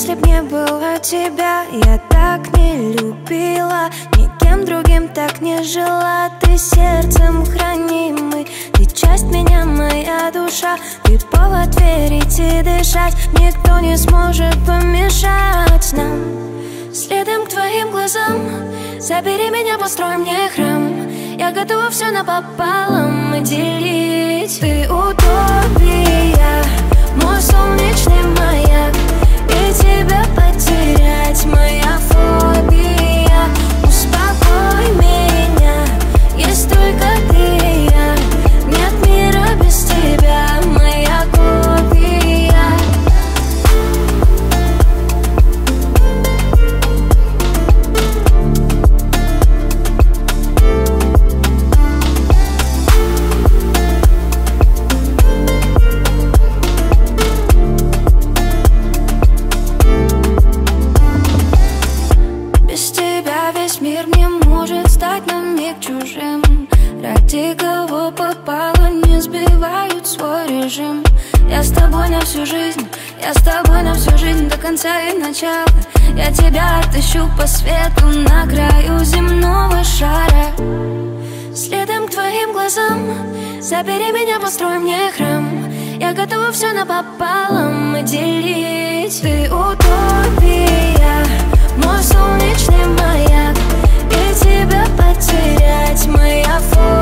если б не было тебя, я так не любила, никем другим так не жила. Ты сердцем хранимый, ты часть меня, моя душа. Ты повод верить и дышать, никто не сможет помешать нам. Следом к твоим глазам, забери меня, построй мне храм. Я готова все напополам делить. Ты утопия, мой солнечный маяк, и тебя потерять моя фобия. Успокой меня, есть только ты и я, нет мира без тебя, моя копия. Мир не может стать на миг чужим. Ради кого попало, не сбивают свой режим. Я с тобой на всю жизнь, я с тобой на всю жизнь до конца и начала. Я тебя отыщу по свету на краю земного шара. Следом к твоим глазам, забери меня, построй мне храм. Я готова все напополам делить. Ты утопия, мой солнечный маяк, и тебя потерять моя фобия.